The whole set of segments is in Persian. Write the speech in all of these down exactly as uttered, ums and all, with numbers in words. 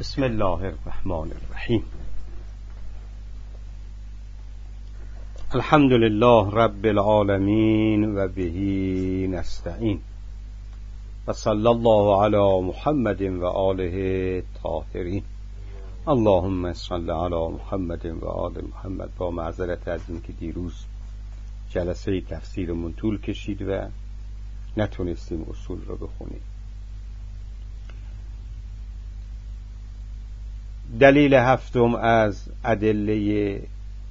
بسم الله الرحمن الرحیم. الحمد لله رب العالمین و بهی نستعین و صلی الله علی محمد و آله طاهرین. اللهم صل علی محمد و آل محمد. با معذرت از اینکه دیروز جلسه تفسیرمون طول کشید و نتونستیم اصول رو بخونیم. دلیل هفتم از ادله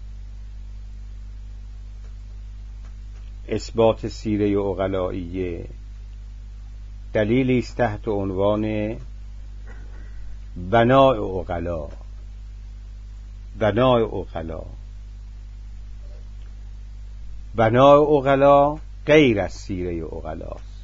اثبات سیره عقلائیه دلیلی است تحت عنوان بناء عقلا. بناء عقلا بناء عقلا غیر از سیره عقلاست.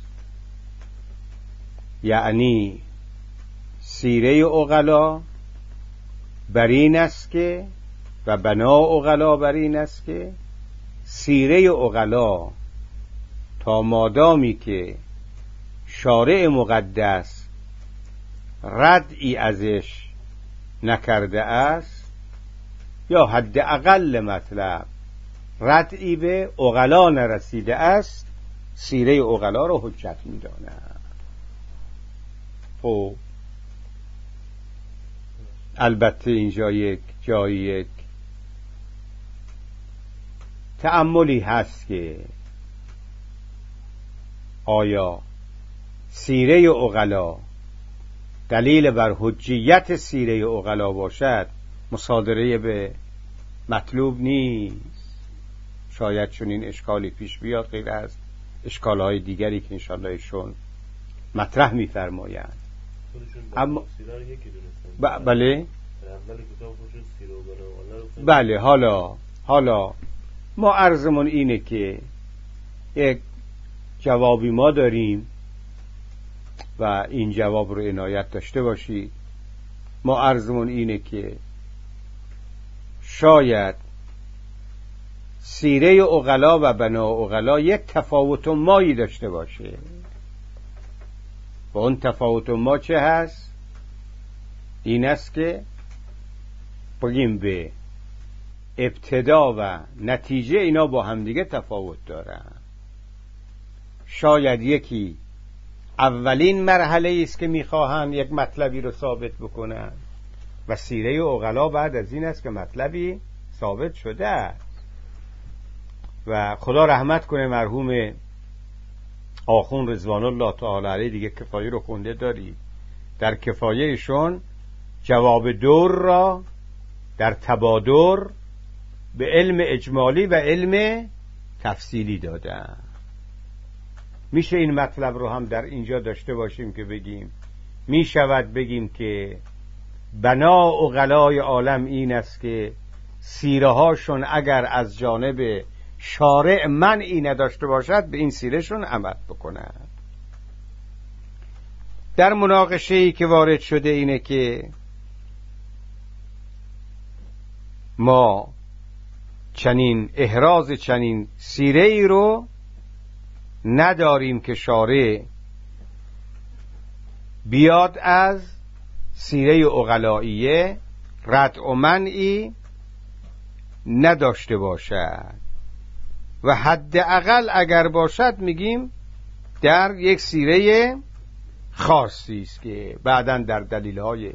یعنی سیره عقلا بر این است که و بناء عقلا بر این است که سیره عقلا تا مادامی که شارع مقدس ردی ازش نکرده است یا حداقل مطلب ردی به عقلا نرسیده است، سیره عقلا رو حجت می‌دانند. خب البته اینجا یک جایی یک تأملی هست که آیا سیره عقلا دلیل بر حجیت سیره عقلا باشد مصادره به مطلوب نیست. شاید چون این اشکالی پیش بیاد غیر از اشکالهای دیگری که انشاءالله ایشون مطرح می‌فرمایند. اما ب- بله بله حالا حالا ما عرضمون اینه که یک جوابی ما داریم و این جواب رو عنایت داشته باشید. ما عرضمون اینه که شاید سیره عقلا و بناء عقلا یک تفاوت مایی داشته باشه و اون تفاوت ما چه هست؟ این است که بگیم به ابتدا و نتیجه اینا با همدیگه تفاوت دارن. شاید یکی اولین مرحله است که میخواهند یک مطلبی رو ثابت بکنن و سیره عقلا بعد از این است که مطلبی ثابت شده است. و خدا رحمت کنه مرحوم آخوند رضوان الله تعالی علیه، دیگه کفایه رو خونده دارید. در کفایهشون جواب دور را در تبادر به علم اجمالی و علم تفصیلی دادن. میشه این مطلب رو هم در اینجا داشته باشیم که بگیم میشود بگیم که بنا عقلای عالم این است که سیره هاشون اگر از جانب شارع منعی نداشته باشد به این سیرهشون عمل بکنند. در مناقشه‌ای که وارد شده اینه که ما چنین احراز چنین سیره ای رو نداریم که شارع بیاد از سیره عقلائیه رد و منعی نداشته باشد و حداقل اگر باشد میگیم در یک سیره خاصی است که بعداً در دلیل‌های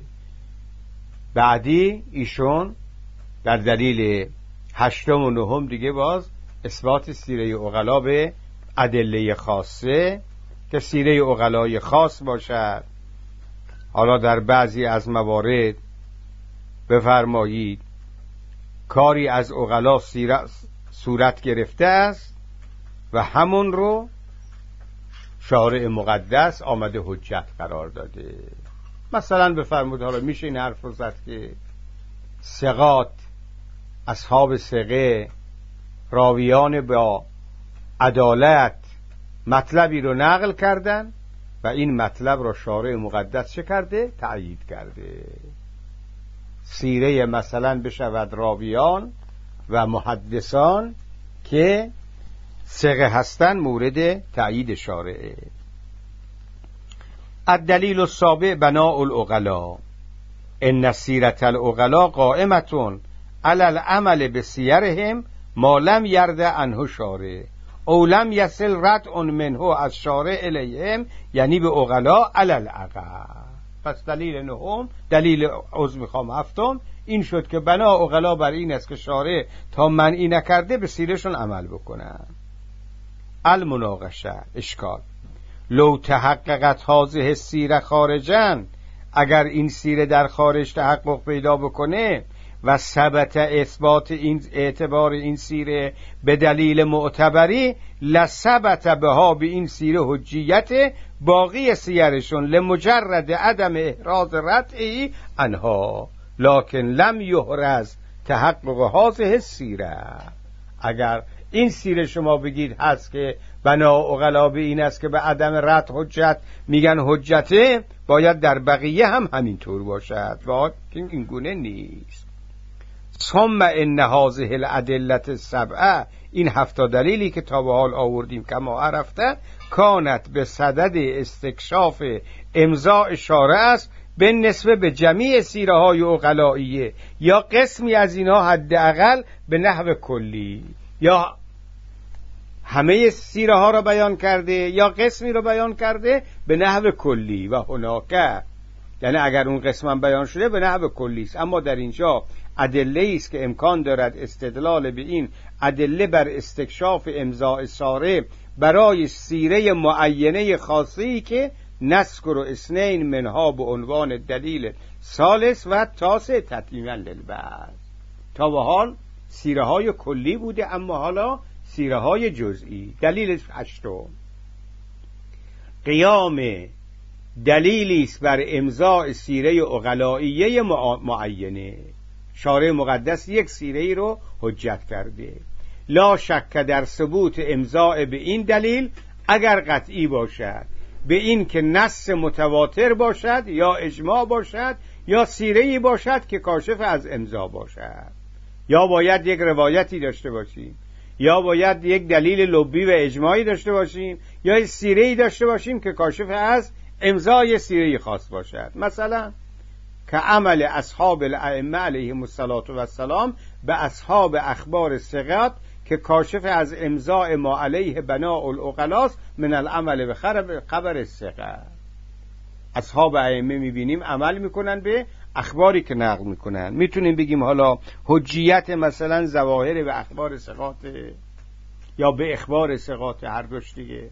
بعدی ایشون در دلیل هشتم و نهم دیگه باز اثبات سیره عقلا به ادله خاصه که سیره عقلای خاص باشد. حالا در بعضی از موارد بفرمایید کاری از عقلا صورت گرفته است و همون رو شارع مقدس آمده حجت قرار داده. مثلا بفرمایید حالا میشه این حرف رو زد که ثقات اصحاب ثقه راویان با عدالت مطلبی رو نقل کردن و این مطلب رو شارع مقدس چه کرده؟ تأیید کرده. سیره مثلا بشود راویان و محدثان که ثقه هستن مورد تأیید شارعه. الدلیل السابع بناء العقلا. ان سیرت العقلا قائمتون علی العمل بسیرهم ما لم یرد عنه شارع او لم یصل ردع منه از شارع الیهم، یعنی به عقلا علی العقل. پس دلیل نهم، دلیل عضو میخوام هفتم این شد که بنا عقلا بر این است که شارع تا منعی نکرده به سیرشون عمل بکنن. المناقشه، اشکال: لو تحققت هذه السیره خارجا، اگر این سیره در خارج تحقق پیدا بکنه و ثبت اثبات این اعتبار این سیره به دلیل معتبری، لثبت بها به این سیره حجیت باقی سیرشون لمجرد عدم احراز ردعی انها، لکن لم یحرز تحقق هذه السیره. اگر این سیره شما بگید هست که بنا عقلا به این است که به عدم رد حجت میگن حجته، باید در بقیه هم همینطور باشد و این گونه نیست. ثم ان هذه الادله السبعه، این هفت دلیلی که تا به حال آوردیم کما عرفته، کانت به صدد استکشاف امضاء شارع است به نسبه به جمیع سیره های عقلائیه، یا قسمی از اینا حداقل به نحو کلی، یا همه سیره ها را بیان کرده یا قسمی را بیان کرده به نحو کلی. و هناکه، یعنی اگر اون قسم هم بیان شده به نحو کلی است، اما در اینجا ادله است که امکان دارد استدلال به این ادله بر استکشاف امضاء صارع برای سیره معینه خاصی که نذکر اثنین منها به عنوان دلیل ثالث و تاسع تتمیما للبعض. تا به حال سیره های کلی بوده، اما حالا سیره های جزئی. دلیل هشتم: قیام دلیلی است بر امضاء سیره عقلائیه معینه. شارع مقدس یک سیره ای رو حجت کرده، لا شک در ثبوت امضاء به این دلیل اگر قطعی باشد به این که نص متواتر باشد یا اجماع باشد یا سیره ای باشد که کاشف از امضا باشد. یا باید یک روایتی داشته باشیم، یا باید یک دلیل لبی و اجماعی داشته باشیم، یا یک سیره ای داشته باشیم که کاشف از امضای سیره خاص باشد. مثلا که عمل اصحاب الائمه علیهم الصلاة و السلام به اصحاب اخبار ثقات که کاشف از امضاء ما علیه بناء العقلاء من العمل به خبر الثقه. اصحاب ائمه میبینیم عمل میکنن به اخباری که نقل میکنن. میتونیم بگیم حالا حجیت مثلا ظواهر به اخبار ثقات یا به اخبار ثقات، هر دوش دیگه.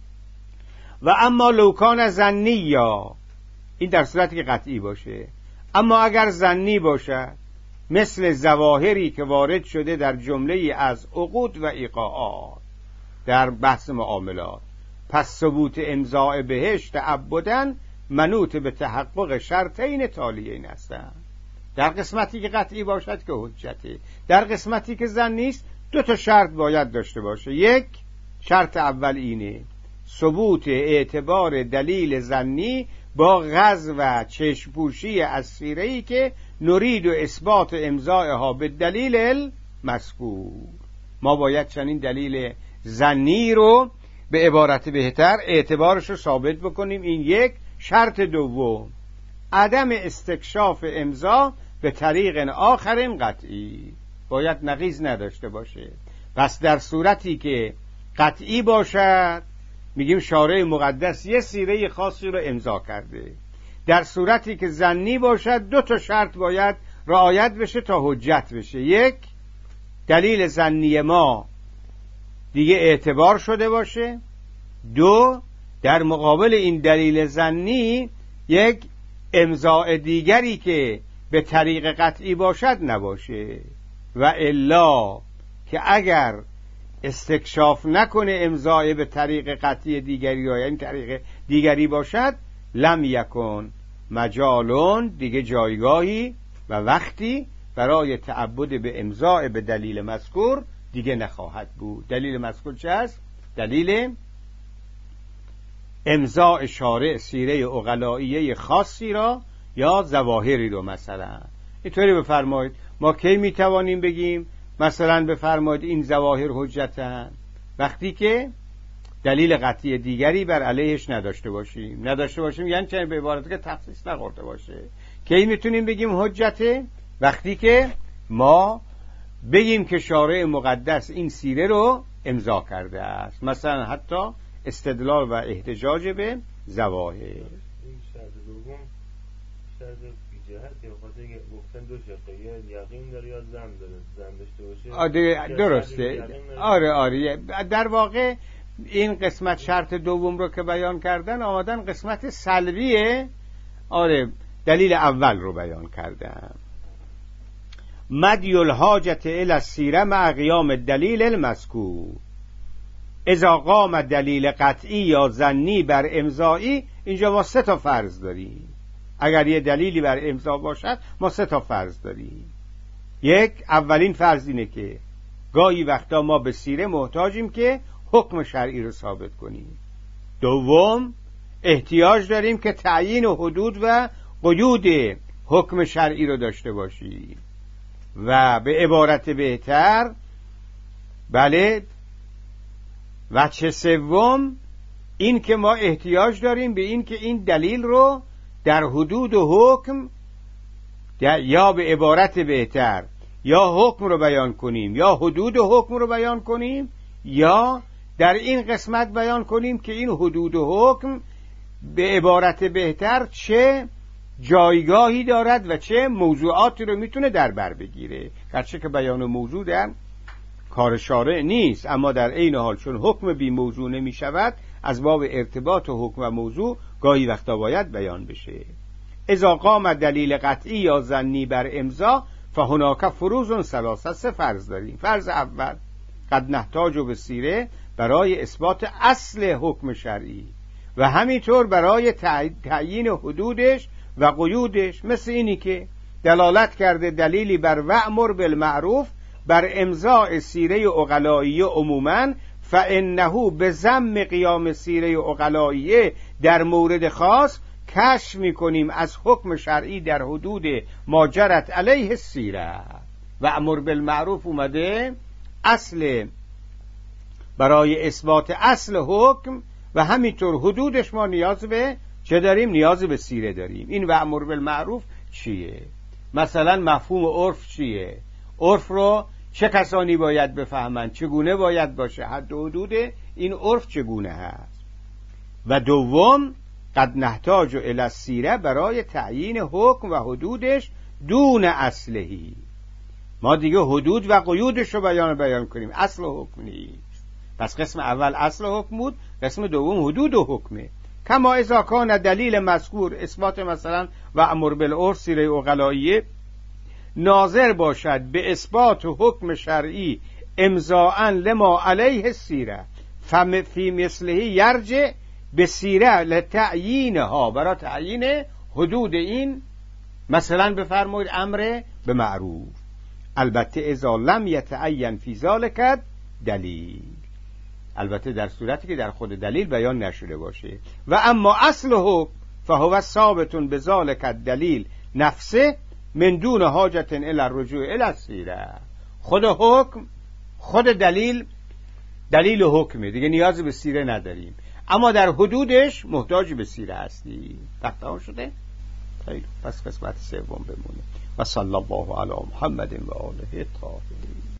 و اما لوکان ظنی، یا این در صورتی که قطعی باشه، اما اگر ظنی باشه مثل ظواهری که وارد شده در جمله از عقود و ایقاعات در بحث معاملات، پس ثبوت امضاء بهش تعبداً منوط به تحقق شرطین تالیین هستند. در قسمتی که قطعی باشد که حجته، در قسمتی که ظنی است دو تا شرط باید داشته باشه. یک شرط اول اینه ثبوت اعتبار دلیل ظنی با غض و چشمپوشی از سیره‌ای که نرید و اثبات امضائها به دلیل المذکور. ما باید چنین دلیل ظنی رو به عبارت بهتر اعتبارش رو ثابت بکنیم. این یک. شرط دوم عدم استکشاف امضا به طریق آخر قطعی، باید نقیض نداشته باشه. پس در صورتی که قطعی باشد میگیم شارع مقدس یه سیره خاصی رو امضا کرده. در صورتی که ظنی باشد دو تا شرط باید رعایت بشه تا حجت بشه. یک، دلیل ظنی ما دیگه اعتبار شده باشه. دو، در مقابل این دلیل ظنی یک امضاء دیگری که به طریق قطعی باشد نباشه. و الا که اگر استکشاف نکنه امضاء به طریق قطعی دیگری یا یعنی طریق دیگری باشد، لم یکن مجالون، دیگه جایگاهی و وقتی برای تعبد به امضاء به دلیل مذکور دیگه نخواهد بود. دلیل مذکور چه است؟ دلیل امضاء شارع سیره عقلائیه خاصی را یا ظواهری رو. مثلا اینطوری بفرمایید ما کی میتوانیم بگیم مثلا بفرمایید این ظواهر حجتن؟ وقتی که دلیل قطعی دیگری بر علیهش نداشته باشیم. نداشته باشیم یعنی چه؟ به عبارتی که تخصیص نخورده باشه، کی میتونیم بگیم حجته؟ وقتی که ما بگیم که شارع مقدس این سیره رو امضا کرده است، مثلا حتی استدلال و احتجاج به ظواهر. این شرط دوم شرط بی جهت یا خاطر که گفتن دو شرطه، یا یقین داره یا زن داره، زن داشته باشه. آره درسته. آره آره در واقع این قسمت شرط دوم رو که بیان کردن آمدن قسمت سلبیه، آره دلیل اول رو بیان کردن. مدی الحاجت الی السیره مع قیام الدلیل المذکور. اذا قام دلیل قطعی یا ظنی بر امضایی، اینجا ما سه تا فرض داریم. اگر یه دلیلی بر امضا باشد ما سه تا فرض داریم. یک، اولین فرض اینه که گاهی وقتا ما به سیره محتاجیم که حکم شرعی رو ثابت کنیم. دوم، احتیاج داریم که تعیین و حدود و قیود حکم شرعی رو داشته باشیم. و به عبارت بهتر، بله، وجه سوم این که ما احتیاج داریم به این که این دلیل رو در حدود و حکم، یا به عبارت بهتر یا حکم رو بیان کنیم یا حدود و حکم رو بیان کنیم، یا در این قسمت بیان کنیم که این حدود و حکم به عبارت بهتر چه جایگاهی دارد و چه موضوعاتی رو میتونه در بر بگیره. گرچه که بیان موضوع در کار شارع نیست، اما در عین حال چون حکم بی موضوع نمی شود، از باب ارتباط و حکم و موضوع گاهی وقتا باید بیان بشه. اذا قام دلیل قطعی یا ظنی بر امضا فهناک فروض ثلاثه. سه فرض داریم. فرض اول، قد نحتاج به سیره برای اثبات اصل حکم شرعی و همینطور برای تعیین حدودش و قیودش، مثل اینی که دلالت کرده دلیلی بر وأمر بالمعروف بر امضاء سیره عقلائیه عموما، فانه بضم قیام سیره عقلائیه در مورد خاص کشف میکنیم از حکم شرعی در حدود ما جرت علیه السیره. وأمر بالمعروف اومده اصل برای اثبات اصل حکم و همینطور حدودش ما نیاز به چه داریم؟ نیاز به سیره داریم. این وأمر بالمعروف چیه؟ مثلا مفهوم عرف چیه؟ عرف رو چه کسانی باید بفهمند؟ چگونه باید باشه؟ حد و حدود این عرف چگونه هست؟ و دوم، قد نحتاج الی السیره برای تعیین حکم و حدودش دون اصلهی. ما دیگه حدود و قیودش رو بیان بیان کنیم، اصل حکم نیست. پس قسم اول اصل حکم بود، قسم دوم حدود و حکمه. کما اذا کان دلیل مذکور اثبات مثلا و امر بالعرف سیره عقلائیه ناظر باشد به اثبات حکم شرعی امضاء لما علیه السیره فی مثله یرجع به سیره لتعیینها، برای تعیین حدود این مثلا بفرمایید امر به معروف. البته اذا لم یتعین فی ذلک دلیل، البته در صورتی که در خود دلیل بیان نشده باشه. و اما اصل حکم فهو ثابت بذلک الدلیل نفسه من دون حاجت الی الرجوع الی السیره. خود حکم، خود دلیل، دلیل حکمه دیگه، نیاز به سیره نداریم، اما در حدودش محتاج به سیره هستیم. تمام شده؟ خیلی پس قسمت سوم بمونه. و صلی الله علی محمد و آله الطاهرین.